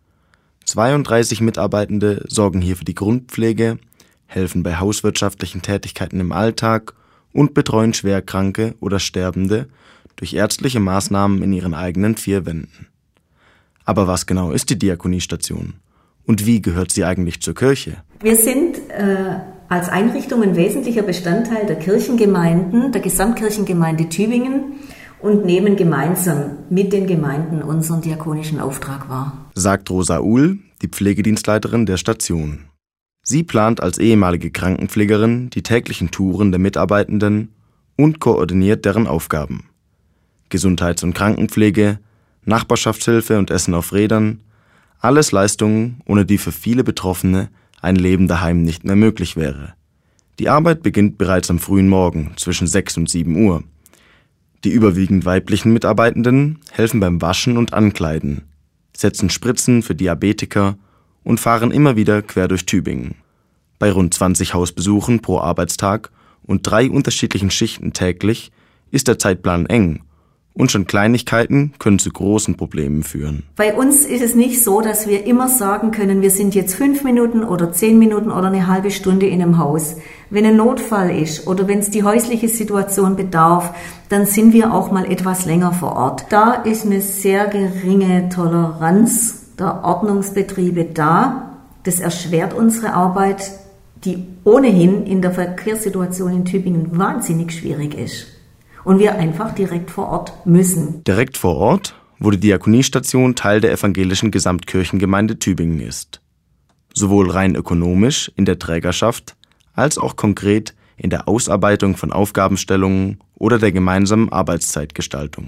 32 Mitarbeitende sorgen hier für die Grundpflege, helfen bei hauswirtschaftlichen Tätigkeiten im Alltag und betreuen Schwerkranke oder Sterbende durch ärztliche Maßnahmen in ihren eigenen 4 Wänden. Aber was genau ist die Diakoniestation? Und wie gehört sie eigentlich zur Kirche? Wir sind als Einrichtung ein wesentlicher Bestandteil der Kirchengemeinden, der Gesamtkirchengemeinde Tübingen und nehmen gemeinsam mit den Gemeinden unseren diakonischen Auftrag wahr. Sagt Rosa Uhl, die Pflegedienstleiterin der Station. Sie plant als ehemalige Krankenpflegerin die täglichen Touren der Mitarbeitenden und koordiniert deren Aufgaben. Gesundheits- und Krankenpflege, Nachbarschaftshilfe und Essen auf Rädern, alles Leistungen, ohne die für viele Betroffene ein Leben daheim nicht mehr möglich wäre. Die Arbeit beginnt bereits am frühen Morgen zwischen 6 und 7 Uhr. Die überwiegend weiblichen Mitarbeitenden helfen beim Waschen und Ankleiden, setzen Spritzen für Diabetiker und fahren immer wieder quer durch Tübingen. Bei rund 20 Hausbesuchen pro Arbeitstag und 3 unterschiedlichen Schichten täglich ist der Zeitplan eng und schon Kleinigkeiten können zu großen Problemen führen. Bei uns ist es nicht so, dass wir immer sagen können, wir sind jetzt 5 Minuten oder 10 Minuten oder eine halbe Stunde in einem Haus. Wenn ein Notfall ist oder wenn es die häusliche Situation bedarf, dann sind wir auch mal etwas länger vor Ort. Da ist eine sehr geringe Toleranz der Ordnungsbetriebe da. Das erschwert unsere Arbeit, die ohnehin in der Verkehrssituation in Tübingen wahnsinnig schwierig ist. Und wir einfach direkt vor Ort müssen. Direkt vor Ort, wo die Diakoniestation Teil der evangelischen Gesamtkirchengemeinde Tübingen ist. Sowohl rein ökonomisch in der Trägerschaft, als auch konkret in der Ausarbeitung von Aufgabenstellungen oder der gemeinsamen Arbeitszeitgestaltung.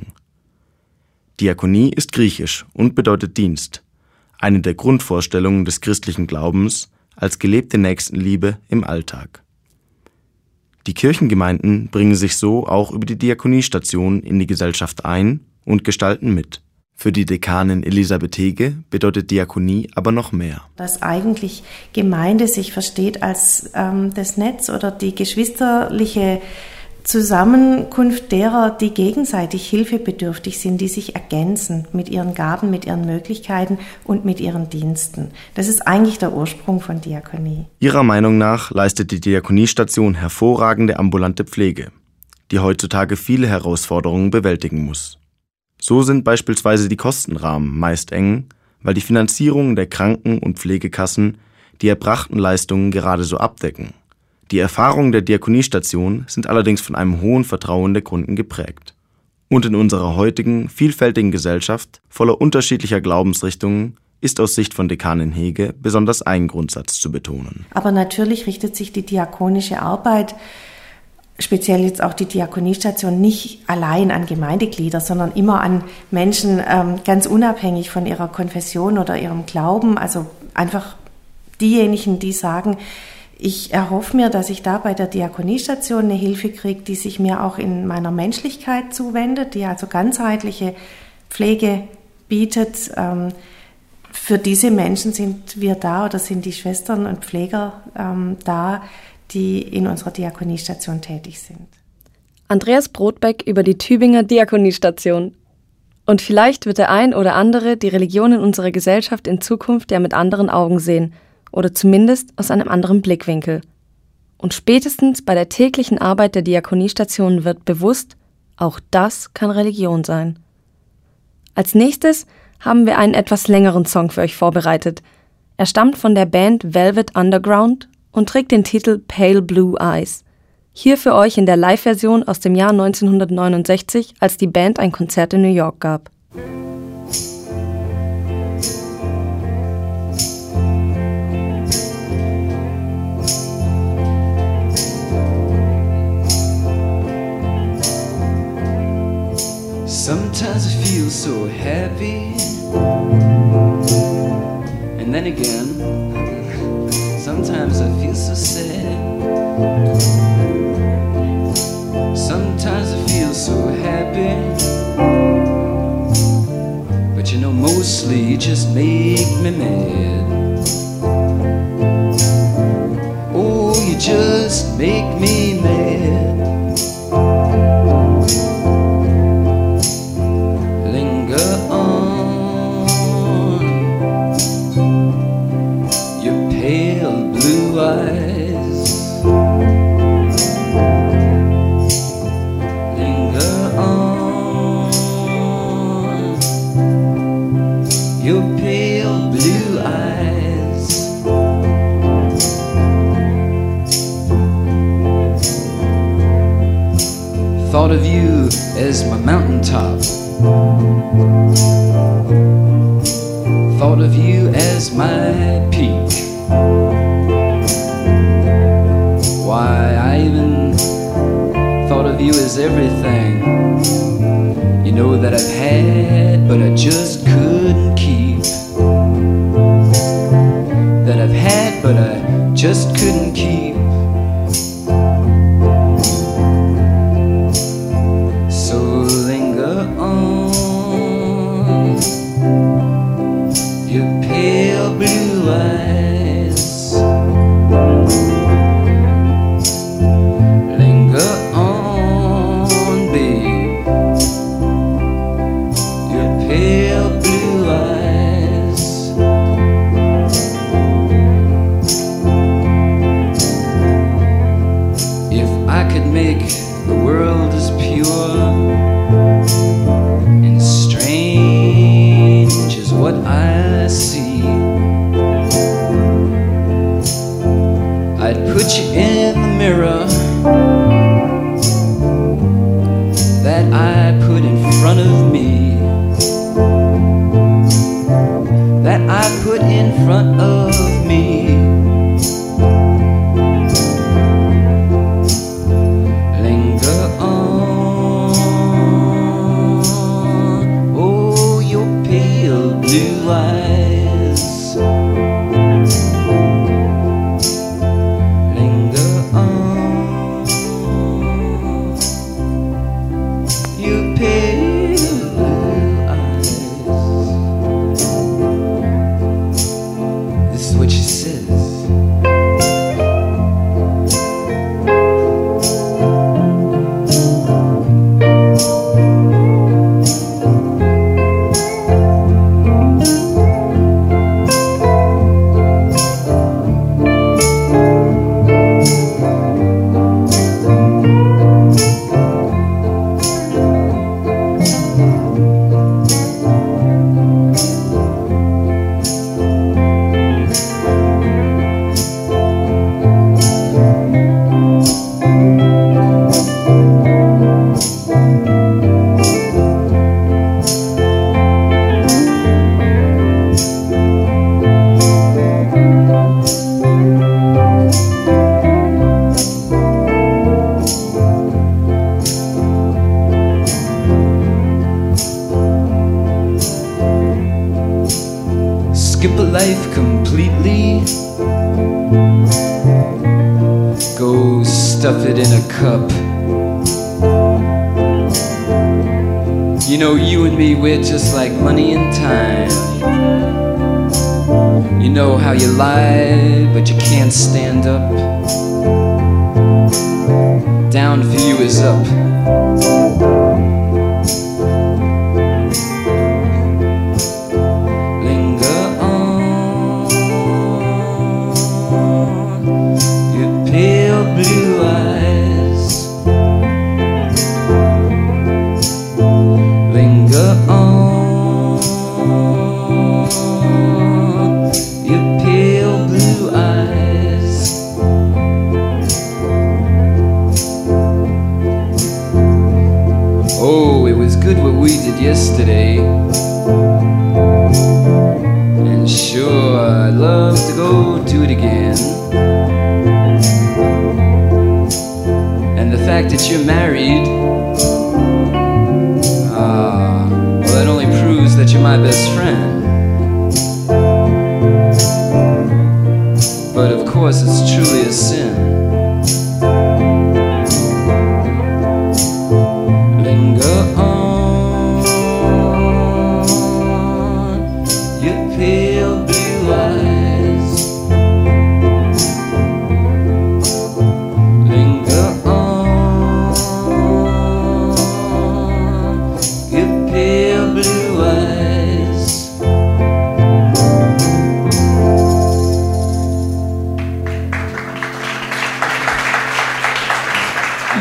Diakonie ist griechisch und bedeutet Dienst, eine der Grundvorstellungen des christlichen Glaubens als gelebte Nächstenliebe im Alltag. Die Kirchengemeinden bringen sich so auch über die Diakoniestation in die Gesellschaft ein und gestalten mit. Für die Dekanin Elisabeth Hege bedeutet Diakonie aber noch mehr. Dass eigentlich Gemeinde sich versteht als das Netz oder die geschwisterliche Zusammenkunft derer, die gegenseitig hilfebedürftig sind, die sich ergänzen mit ihren Gaben, mit ihren Möglichkeiten und mit ihren Diensten. Das ist eigentlich der Ursprung von Diakonie. Ihrer Meinung nach leistet die Diakoniestation hervorragende ambulante Pflege, die heutzutage viele Herausforderungen bewältigen muss. So sind beispielsweise die Kostenrahmen meist eng, weil die Finanzierung der Kranken- und Pflegekassen die erbrachten Leistungen gerade so abdecken. Die Erfahrungen der Diakoniestation sind allerdings von einem hohen Vertrauen der Kunden geprägt. Und in unserer heutigen, vielfältigen Gesellschaft, voller unterschiedlicher Glaubensrichtungen, ist aus Sicht von Dekanin Hege besonders ein Grundsatz zu betonen. Aber natürlich richtet sich die diakonische Arbeit, speziell jetzt auch die Diakoniestation, nicht allein an Gemeindeglieder, sondern immer an Menschen, ganz unabhängig von ihrer Konfession oder ihrem Glauben. Also einfach diejenigen, die sagen, ich erhoffe mir, dass ich da bei der Diakoniestation eine Hilfe kriege, die sich mir auch in meiner Menschlichkeit zuwendet, die also ganzheitliche Pflege bietet. Für diese Menschen sind wir da oder sind die Schwestern und Pfleger da, die in unserer Diakoniestation tätig sind. Andreas Brodbeck über die Tübinger Diakoniestation. Und vielleicht wird der ein oder andere die Religion in unserer Gesellschaft in Zukunft ja mit anderen Augen sehen. Oder zumindest aus einem anderen Blickwinkel. Und spätestens bei der täglichen Arbeit der Diakoniestation wird bewusst, auch das kann Religion sein. Als nächstes haben wir einen etwas längeren Song für euch vorbereitet. Er stammt von der Band Velvet Underground und trägt den Titel Pale Blue Eyes. Hier für euch in der Live-Version aus dem Jahr 1969, als die Band ein Konzert in New York gab. Sometimes I feel so happy, and then again, sometimes I feel so sad. Sometimes I feel so happy, but you know most closely just make me mad. Oh, you just make me mad. Linger on, your pale blue eyes. Linger on, your pale blue eyes. Thought of you as my mountaintop. Thought of you as my peak. Why, I even thought of you as everything, you know, that I've had but I just couldn't keep. That I've had but I just couldn't keep. So linger on, your pale blue eyes. Linger on, babe, your pale blue eyes. If I could make the world as pure and strange as what I see, I'd put you in the mirror that I put in front of me, that I put in front of me. Linger on, oh, your pale blue eyes. Linger on, your pale blue eyes. This is what she says. Skip a life completely, go stuff it in a cup. You know, you and me, we're just like money and time. You know how you lie, but you can't stand up. Down for you is up. Blue eyes, linger on, your pale blue eyes. Oh, it was good what we did yesterday, and sure I'd love to go do it again. And the fact that you're married, well, that only proves that you're my best friend. But of course it's truly a sin. Linger on,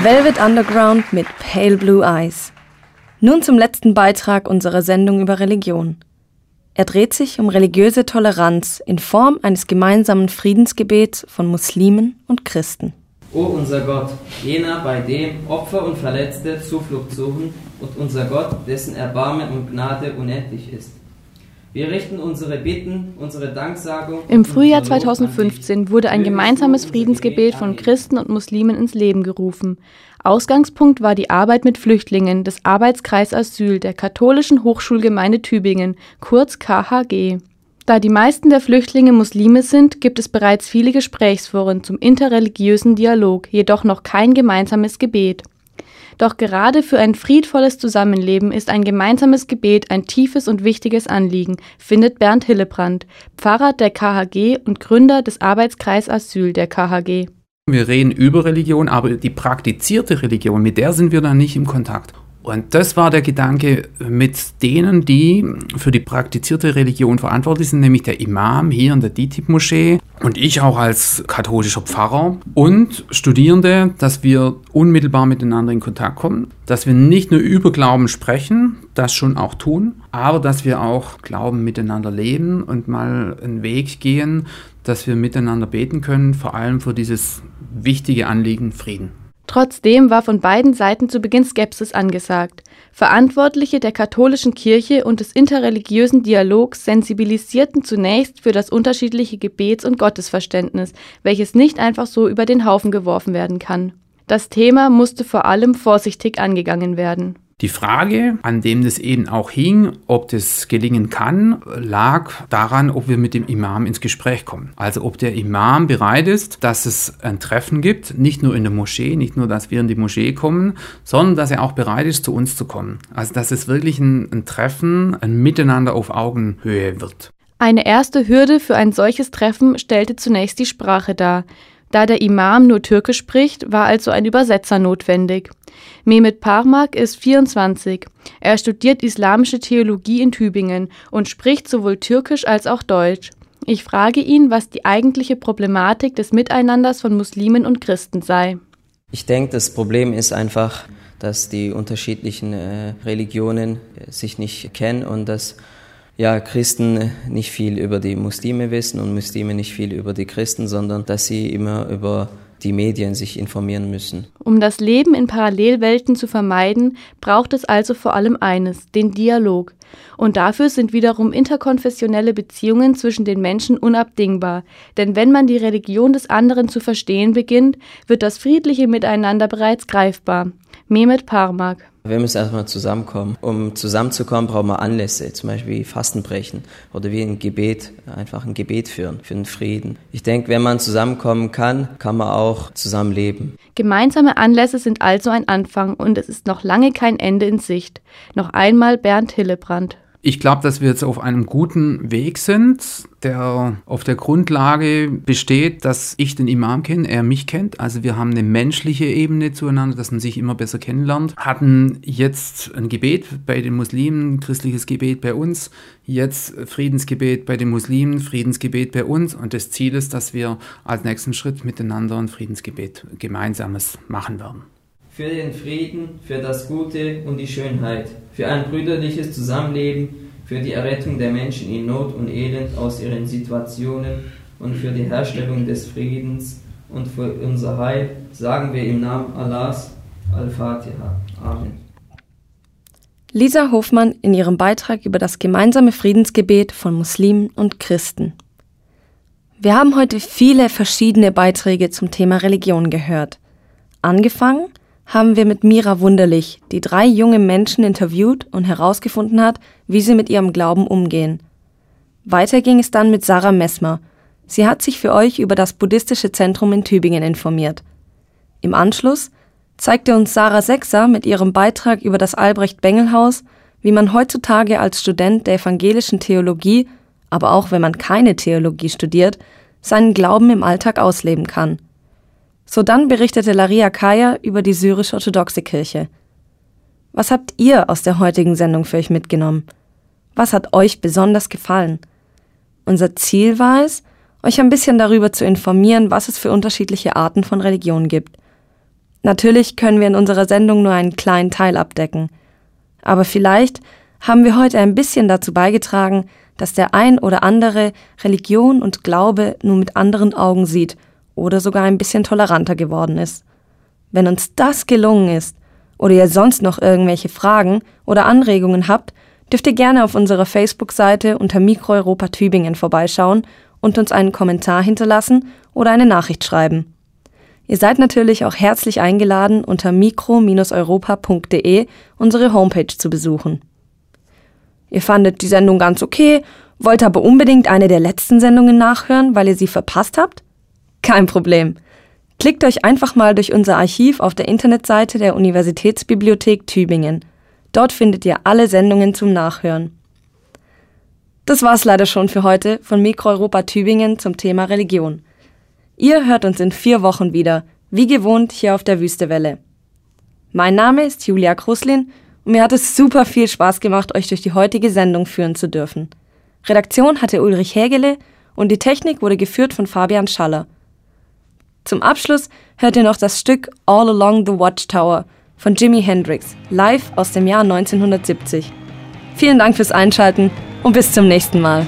Velvet Underground mit Pale Blue Eyes. Nun zum letzten Beitrag unserer Sendung über Religion. Er dreht sich um religiöse Toleranz in Form eines gemeinsamen Friedensgebets von Muslimen und Christen. O unser Gott, jener, bei dem Opfer und Verletzte Zuflucht suchen, und unser Gott, dessen Erbarmen und Gnade unendlich ist. Wir richten unsere Bitten, unsere Danksagung. Im Frühjahr 2015 wurde ein gemeinsames Friedensgebet von Christen und Muslimen ins Leben gerufen. Ausgangspunkt war die Arbeit mit Flüchtlingen des Arbeitskreis Asyl der Katholischen Hochschulgemeinde Tübingen, kurz KHG. Da die meisten der Flüchtlinge Muslime sind, gibt es bereits viele Gesprächsforen zum interreligiösen Dialog, jedoch noch kein gemeinsames Gebet. Doch gerade für ein friedvolles Zusammenleben ist ein gemeinsames Gebet ein tiefes und wichtiges Anliegen, findet Bernd Hillebrand, Pfarrer der KHG und Gründer des Arbeitskreis Asyl der KHG. Wir reden über Religion, aber die praktizierte Religion, mit der sind wir dann nicht im Kontakt. Und das war der Gedanke mit denen, die für die praktizierte Religion verantwortlich sind, nämlich der Imam hier in der DİTİB-Moschee und ich auch als katholischer Pfarrer und Studierende, dass wir unmittelbar miteinander in Kontakt kommen, dass wir nicht nur über Glauben sprechen, das schon auch tun, aber dass wir auch Glauben miteinander leben und mal einen Weg gehen, dass wir miteinander beten können, vor allem für dieses wichtige Anliegen Frieden. Trotzdem war von beiden Seiten zu Beginn Skepsis angesagt. Verantwortliche der katholischen Kirche und des interreligiösen Dialogs sensibilisierten zunächst für das unterschiedliche Gebets- und Gottesverständnis, welches nicht einfach so über den Haufen geworfen werden kann. Das Thema musste vor allem vorsichtig angegangen werden. Die Frage, an dem das eben auch hing, ob das gelingen kann, lag daran, ob wir mit dem Imam ins Gespräch kommen. Also ob der Imam bereit ist, dass es ein Treffen gibt, nicht nur in der Moschee, nicht nur, dass wir in die Moschee kommen, sondern dass er auch bereit ist, zu uns zu kommen. Also dass es wirklich ein Treffen, ein Miteinander auf Augenhöhe wird. Eine erste Hürde für ein solches Treffen stellte zunächst die Sprache dar. Da der Imam nur Türkisch spricht, war also ein Übersetzer notwendig. Mehmet Parmak ist 24. Er studiert islamische Theologie in Tübingen und spricht sowohl Türkisch als auch Deutsch. Ich frage ihn, was die eigentliche Problematik des Miteinanders von Muslimen und Christen sei. Ich denke, das Problem ist einfach, dass die unterschiedlichen Religionen sich nicht kennen und dass Christen nicht viel über die Muslime wissen und Muslime nicht viel über die Christen, sondern dass sie immer über die Medien sich informieren müssen. Um das Leben in Parallelwelten zu vermeiden, braucht es also vor allem eines, den Dialog. Und dafür sind wiederum interkonfessionelle Beziehungen zwischen den Menschen unabdingbar. Denn wenn man die Religion des anderen zu verstehen beginnt, wird das friedliche Miteinander bereits greifbar. Mehmet Parmak. Wir müssen erstmal zusammenkommen. Um zusammenzukommen, brauchen wir Anlässe, zum Beispiel Fastenbrechen oder wie ein Gebet, einfach ein Gebet führen für den Frieden. Ich denke, wenn man zusammenkommen kann, kann man auch zusammenleben. Gemeinsame Anlässe sind also ein Anfang und es ist noch lange kein Ende in Sicht. Noch einmal Bernd Hillebrand. Ich glaube, dass wir jetzt auf einem guten Weg sind, der auf der Grundlage besteht, dass ich den Imam kenne, er mich kennt. Also wir haben eine menschliche Ebene zueinander, dass man sich immer besser kennenlernt. Hatten jetzt ein Gebet bei den Muslimen, christliches Gebet bei uns, jetzt Friedensgebet bei den Muslimen, Friedensgebet bei uns. Und das Ziel ist, dass wir als nächsten Schritt miteinander ein Friedensgebet gemeinsames machen werden. Für den Frieden, für das Gute und die Schönheit, für ein brüderliches Zusammenleben, für die Errettung der Menschen in Not und Elend aus ihren Situationen und für die Herstellung des Friedens und für unser Heil, sagen wir im Namen Allahs, Al-Fatiha. Amen. Lisa Hofmann in ihrem Beitrag über das gemeinsame Friedensgebet von Muslimen und Christen. Wir haben heute viele verschiedene Beiträge zum Thema Religion gehört. Angefangen haben wir mit Mira Wunderlich, die 3 junge Menschen interviewt und herausgefunden hat, wie sie mit ihrem Glauben umgehen. Weiter ging es dann mit Sarah Messmer. Sie hat sich für euch über das buddhistische Zentrum in Tübingen informiert. Im Anschluss zeigte uns Sarah Sechser mit ihrem Beitrag über das Albrecht-Bengel-Haus, wie man heutzutage als Student der evangelischen Theologie, aber auch wenn man keine Theologie studiert, seinen Glauben im Alltag ausleben kann. Sodann berichtete Laria Kaya über die syrisch-orthodoxe Kirche. Was habt ihr aus der heutigen Sendung für euch mitgenommen? Was hat euch besonders gefallen? Unser Ziel war es, euch ein bisschen darüber zu informieren, was es für unterschiedliche Arten von Religion gibt. Natürlich können wir in unserer Sendung nur einen kleinen Teil abdecken. Aber vielleicht haben wir heute ein bisschen dazu beigetragen, dass der ein oder andere Religion und Glaube nun mit anderen Augen sieht oder sogar ein bisschen toleranter geworden ist. Wenn uns das gelungen ist oder ihr sonst noch irgendwelche Fragen oder Anregungen habt, dürft ihr gerne auf unserer Facebook-Seite unter Mikro Europa Tübingen vorbeischauen und uns einen Kommentar hinterlassen oder eine Nachricht schreiben. Ihr seid natürlich auch herzlich eingeladen, unter mikro-europa.de unsere Homepage zu besuchen. Ihr fandet die Sendung ganz okay, wollt aber unbedingt eine der letzten Sendungen nachhören, weil ihr sie verpasst habt? Kein Problem. Klickt euch einfach mal durch unser Archiv auf der Internetseite der Universitätsbibliothek Tübingen. Dort findet ihr alle Sendungen zum Nachhören. Das war's leider schon für heute von Mikro Europa Tübingen zum Thema Religion. Ihr hört uns in 4 Wochen wieder, wie gewohnt hier auf der Wüstewelle. Mein Name ist Julia Kruslin und mir hat es super viel Spaß gemacht, euch durch die heutige Sendung führen zu dürfen. Redaktion hatte Ulrich Hägele und die Technik wurde geführt von Fabian Schaller. Zum Abschluss hört ihr noch das Stück All Along the Watchtower von Jimi Hendrix, live aus dem Jahr 1970. Vielen Dank fürs Einschalten und bis zum nächsten Mal.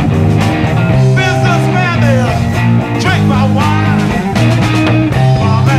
Drink my wine.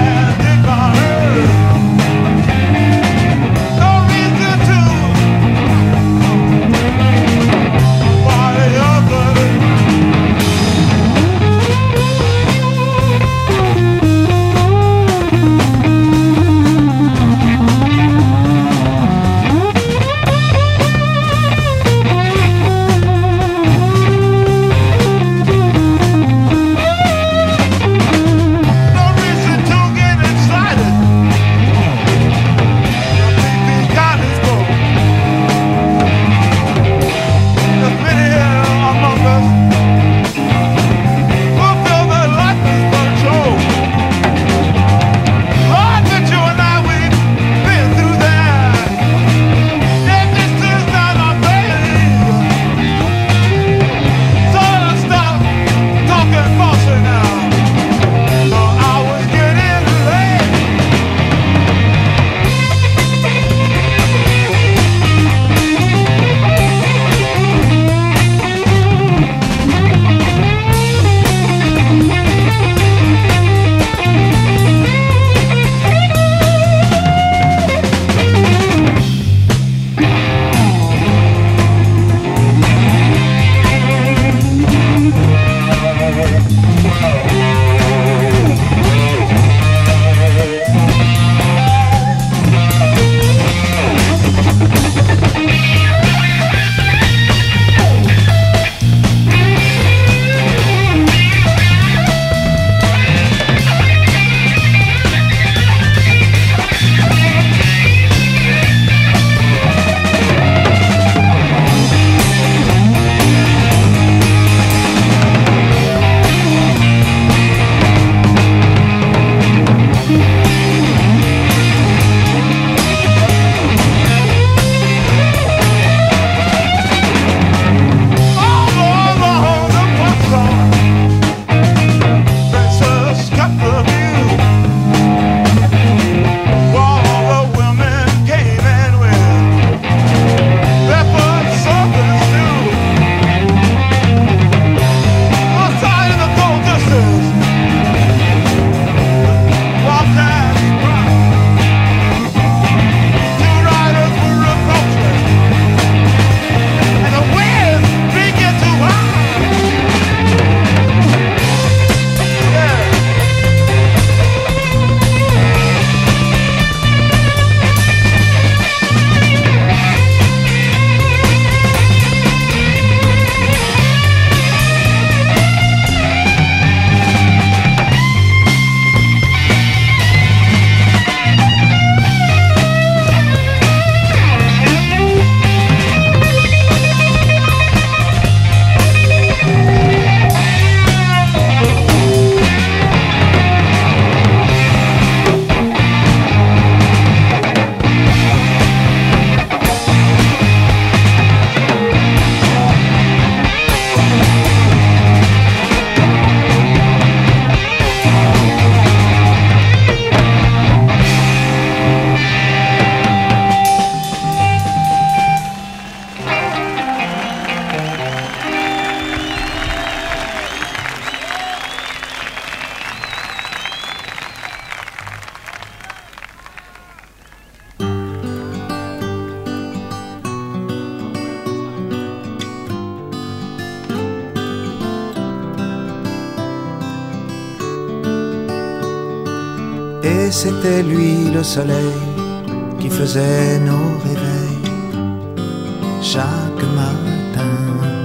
c'était lui le soleil qui faisait nos réveils chaque matin.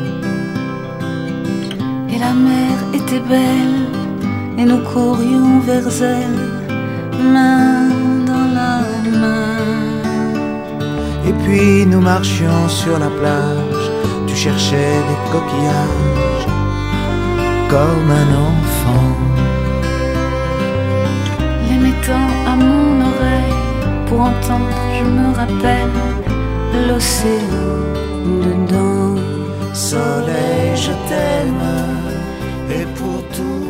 Et la mer était belle, et nous courions vers elle, main dans la main. Et puis nous marchions sur la plage, tu cherchais des coquillages comme un enfant. Les mettant à mon oreille pour entendre, je me rappelle l'océan dedans. Soleil, je t'aime, et pour tout